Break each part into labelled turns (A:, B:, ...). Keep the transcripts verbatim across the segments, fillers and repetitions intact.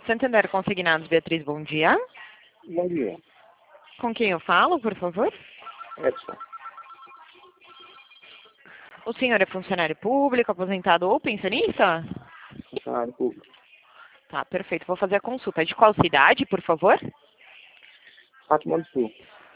A: Santander Consignados, Beatriz, bom dia.
B: Bom dia.
A: Com quem eu falo, por favor?
B: Edson.
A: O senhor é funcionário público, aposentado ou pensionista?
B: Funcionário público.
A: Tá, perfeito. Vou fazer a consulta. De qual cidade, por favor?
B: Fátima do Sul.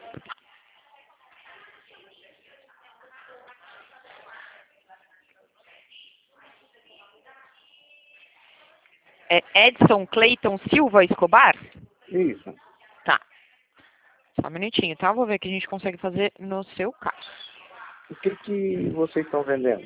A: É Edson Cleiton Silva Escobar?
B: Isso.
A: Tá. Só um minutinho, tá? Vou ver o que a gente consegue fazer no seu caso.
B: O que que vocês estão vendendo?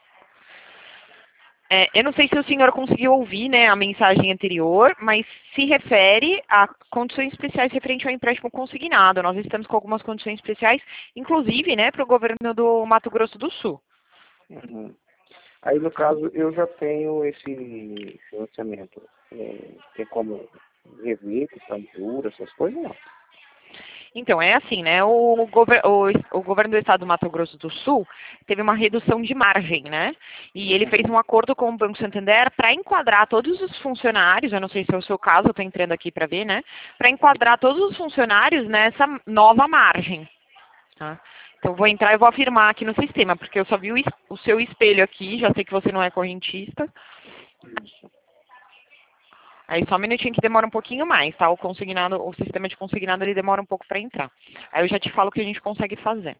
A: É, eu não sei se o senhor conseguiu ouvir, né, a mensagem anterior, mas se refere a condições especiais referente ao empréstimo consignado. Nós estamos com algumas condições especiais, inclusive, né, para o governo do Mato Grosso do Sul.
B: Uhum. Aí, no caso, eu já tenho esse financiamento. É, tem como rever, assinatura, essas coisas, não.
A: Então, é assim, né? O, gover o, o governo do estado do Mato Grosso do Sul teve uma redução de margem, né? E ele fez um acordo com o Banco Santander para enquadrar todos os funcionários, eu não sei se é o seu caso, eu estou entrando aqui para ver, né? Para enquadrar todos os funcionários nessa nova margem. Tá? Então, vou entrar e vou afirmar aqui no sistema, porque eu só vi o, o seu espelho aqui, já sei que você não é correntista.
B: Isso.
A: Aí só um minutinho que demora um pouquinho mais, tá? O consignado, o sistema de consignado ele demora um pouco para entrar. Aí eu já te falo o que a gente consegue fazer.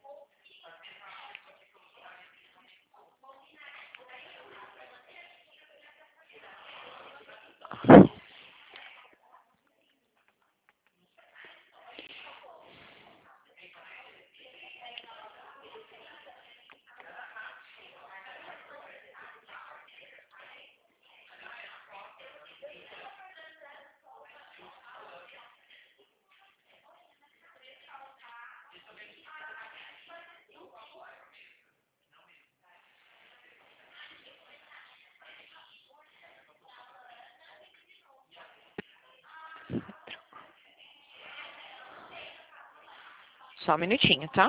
A: Só um minutinho, tá?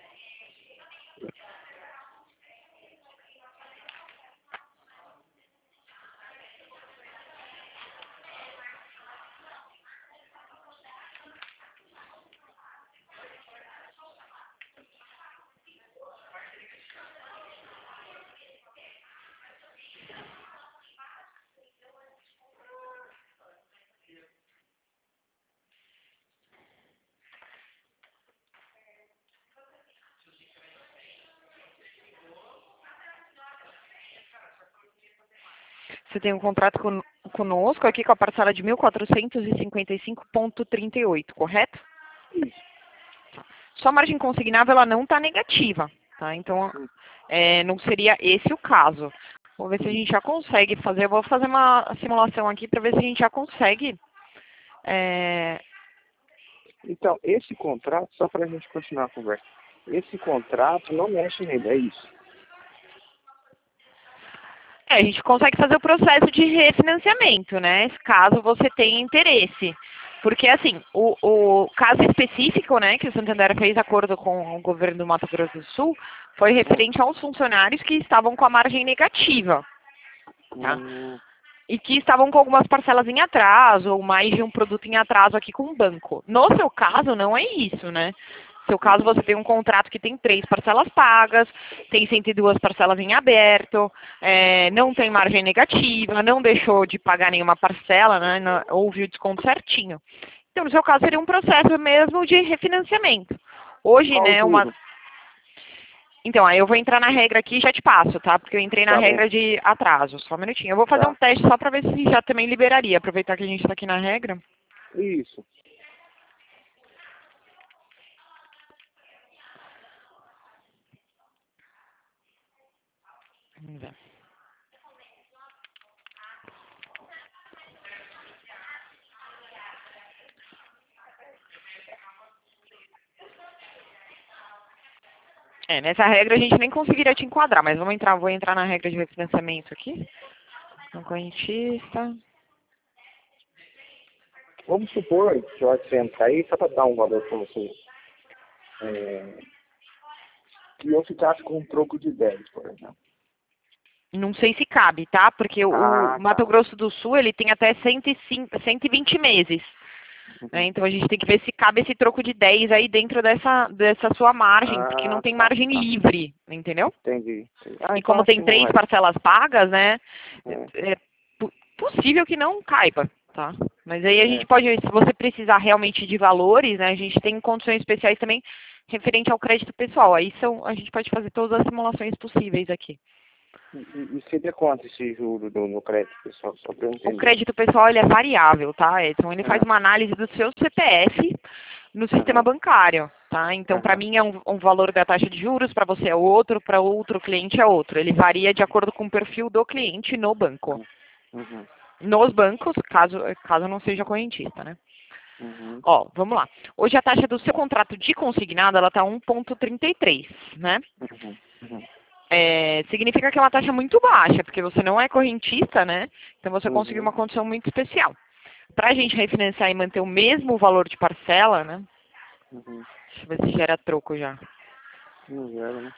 A: Você tem um contrato con conosco aqui com a parcela de mil quatrocentos e cinquenta e cinco vírgula trinta e oito, correto?
B: Isso.
A: Sua margem consignável ela não está negativa, tá? Então, é, não seria esse o caso. Vou ver se a gente já consegue fazer. Eu vou fazer uma simulação aqui para ver se a gente já consegue. É...
B: Então, esse contrato, só para a gente continuar a conversa, esse contrato não mexe nele, é isso?
A: É, a gente consegue fazer o processo de refinanciamento, né? Caso você tenha interesse. Porque, assim, o, o caso específico, né, que o Santander fez acordo com o governo do Mato Grosso do Sul, foi referente aos funcionários que estavam com a margem negativa, tá?
B: Hum,
A: E que estavam com algumas parcelas em atraso, ou mais de um produto em atraso aqui com o banco. No seu caso, não é isso, né? No seu caso, você tem um contrato que tem três parcelas pagas, tem cento e duas parcelas em aberto, é, não tem margem negativa, não deixou de pagar nenhuma parcela, né? Não, houve o desconto certinho. Então, no seu caso, seria um processo mesmo de refinanciamento. Hoje,
B: qual o
A: né, uma...
B: juro?
A: Então, aí eu vou entrar na regra aqui e já te passo, tá? Porque eu entrei na
B: Tá bom.
A: regra de atraso. Só um minutinho. Eu vou fazer
B: Tá.
A: um teste só para ver se já também liberaria. Aproveitar que a gente está aqui na regra.
B: Isso.
A: Vamos ver. É, nessa regra a gente nem conseguiria te enquadrar, mas vamos entrar, vou entrar na regra de refinanciamento aqui. Não correntista.
B: Vamos supor que a hora que você entrar aí, só para dar um valor para você, é, que eu ficasse com um troco de dez, por exemplo.
A: Não sei se cabe, tá? Porque o
B: Ah,
A: Mato
B: tá.
A: Grosso do Sul, ele tem até cento e cinco, cento e vinte meses. Né?
B: Uhum.
A: Então a gente tem que ver se cabe esse troco de dez aí dentro dessa, dessa sua margem, porque não
B: Ah,
A: tem
B: tá,
A: margem
B: tá.
A: livre, entendeu?
B: Entendi. entendi. Ah,
A: E
B: então
A: como
B: acho
A: tem
B: que não
A: três
B: vai.
A: parcelas pagas, né?
B: É,
A: É é po- possível que não caiba, tá? Mas aí a gente
B: é.
A: pode, se você precisar realmente de valores, né? A gente tem condições especiais também referente ao crédito pessoal. Aí são, a gente pode fazer todas as simulações possíveis aqui.
B: E, e e seria quanto esse juro do, no crédito, pessoal? Só para eu
A: O
B: entender.
A: crédito pessoal ele é variável, tá, Edson? Ele faz
B: Ah,
A: uma análise do seu C P F no sistema
B: aham,
A: bancário, tá? Então, para
B: aham.
A: mim é um, um valor da taxa de juros, para você é outro, para outro cliente é outro. Ele varia de acordo com o perfil do cliente no banco.
B: Uhum,
A: Nos bancos, caso, caso não seja correntista, né?
B: uhum,
A: Ó, vamos lá. Hoje a taxa do seu contrato de consignado, ela está um vírgula trinta e três, né?
B: uhum, uhum,
A: É, significa que é uma taxa muito baixa, porque você não é correntista, né? Então você conseguiu
B: uhum,
A: uma condição muito especial. Para a gente refinanciar e manter o mesmo valor de parcela, né?
B: uhum.
A: Deixa eu ver se gera troco já.
B: Não zero, né?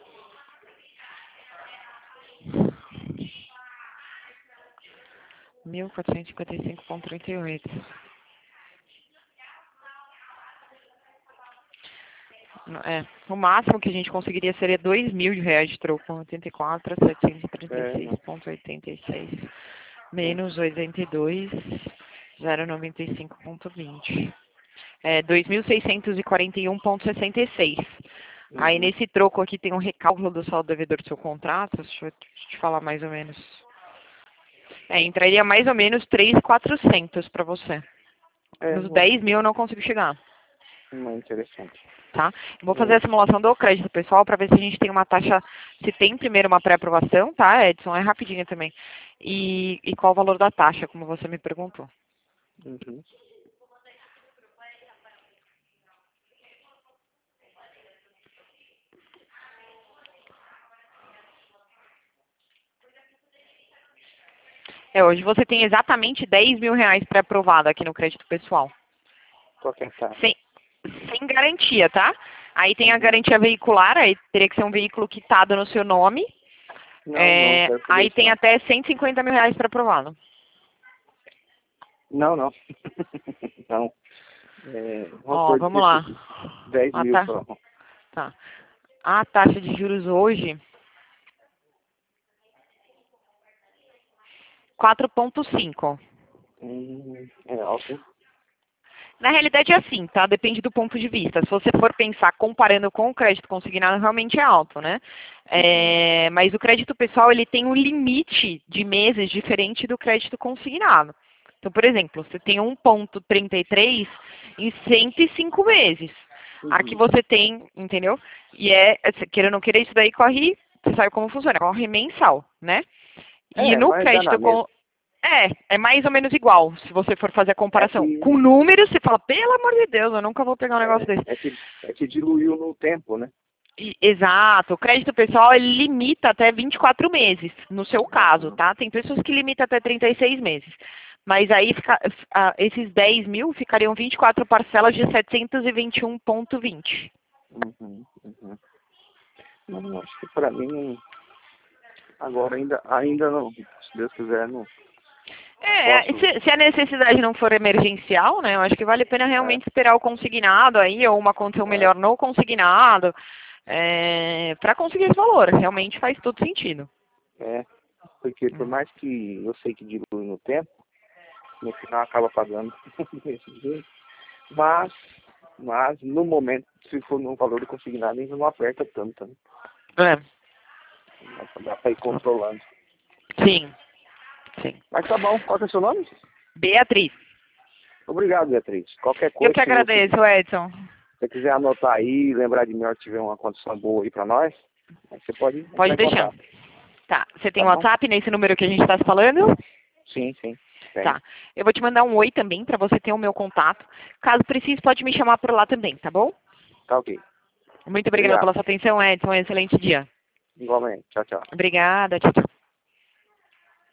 A: mil quatrocentos e cinquenta e cinco vírgula trinta e oito. É, o máximo que a gente conseguiria seria dois mil reais de troco, oitenta e quatro, setecentos e trinta e
B: É,
A: seis
B: não.
A: vírgula oitenta e seis,
B: É.
A: menos oitenta e dois, zero noventa e cinco vírgula vinte. É, dois mil seiscentos e quarenta e um vírgula sessenta e seis. Aí
B: Uhum.
A: nesse troco aqui tem um recálculo do saldo devedor do seu contrato, deixa eu te falar mais ou menos. É, entraria mais ou menos três mil e quatrocentos para você.
B: É,
A: Nos
B: não,
A: dez mil eu não consigo chegar,
B: não é interessante.
A: tá? Eu vou fazer
B: É.
A: a simulação do crédito pessoal para ver se a gente tem uma taxa, se tem primeiro uma pré-aprovação, tá, Edson? É rapidinho também. E, e qual o valor da taxa, como você me perguntou.
B: Uhum.
A: É, hoje você tem exatamente dez mil reais pré-aprovado aqui no crédito pessoal.
B: Qual que é a taxa?
A: Sem, sem garantia, tá? Aí tem a
B: Uhum.
A: garantia veicular, aí teria que ser um veículo quitado no seu nome.
B: Não, não,
A: É,
B: quero fazer
A: aí
B: isso
A: tem
B: não.
A: até cento e cinquenta mil reais para aprová-lo.
B: Não, não. Não. É, vamos
A: Ó,
B: por
A: vamos lá.
B: dez
A: A,
B: mil
A: ta...
B: só.
A: tá. A taxa de juros hoje, quatro vírgula cinco.
B: Hum, é alto, hein?
A: Na realidade é assim, tá? Depende do ponto de vista. Se você for pensar comparando com o crédito consignado, realmente é alto, né?
B: Uhum.
A: É, mas o crédito pessoal, ele tem um limite de meses diferente do crédito consignado. Então, por exemplo, você tem um vírgula trinta e três em cento e cinco meses. Aqui
B: Uhum.
A: você tem, entendeu? E é, queira ou não queira, isso daí corre, você sabe como funciona, corre mensal, né? E
B: É,
A: no
B: mas dá na
A: crédito
B: mesma.
A: com, é, é mais ou menos igual, se você for fazer a
B: É
A: comparação.
B: que,
A: Com números, você fala, pelo amor de Deus, eu nunca vou pegar um negócio
B: é,
A: desse.
B: é que, é que diluiu no tempo, né?
A: E- exato, o crédito pessoal, ele limita até vinte e quatro meses, no seu caso,
B: Uhum.
A: tá? Tem pessoas que limitam até trinta e seis meses. Mas aí, fica, ah, esses dez mil ficariam vinte e quatro parcelas de setecentos e vinte e um vírgula vinte.
B: Uhum. Uhum. Não, acho que pra mim, agora ainda, ainda não. Se Deus quiser, não
A: É,
B: posso.
A: se, se a necessidade não for emergencial, né, eu acho que vale a pena
B: É,
A: realmente esperar o consignado aí, ou uma condição
B: é,
A: melhor no consignado, é, para conseguir esse valor. Realmente faz todo sentido.
B: é. Porque por mais que eu sei que dilui no tempo, no final acaba pagando desse jeito. Mas, mas no momento, se for no valor do consignado, ainda não aperta tanto, né?
A: É,
B: Dá pra dá pra ir controlando.
A: sim, sim.
B: Mas tá bom, qual que é o seu nome?
A: Beatriz,
B: Obrigado, Beatriz. Qualquer
A: eu
B: coisa,
A: que
B: se você, se
A: agradeço, Edson.
B: você quiser anotar aí, lembrar de mim, se tiver uma condição boa aí pra nós, aí você pode entrar
A: Pode
B: em
A: deixar.
B: contato,
A: Tá, você tem
B: tá
A: um
B: bom?
A: WhatsApp nesse número que a gente está se falando?
B: Sim, sim, tem.
A: Tá. Eu vou te mandar um oi também para você ter o meu contato. Caso precise, pode me chamar por lá também, tá bom?
B: Tá ok.
A: Muito obrigada
B: Obrigado.
A: pela sua atenção, Edson. Um excelente dia.
B: Igualmente. Tchau, tchau.
A: Obrigada. Tchau, tchau.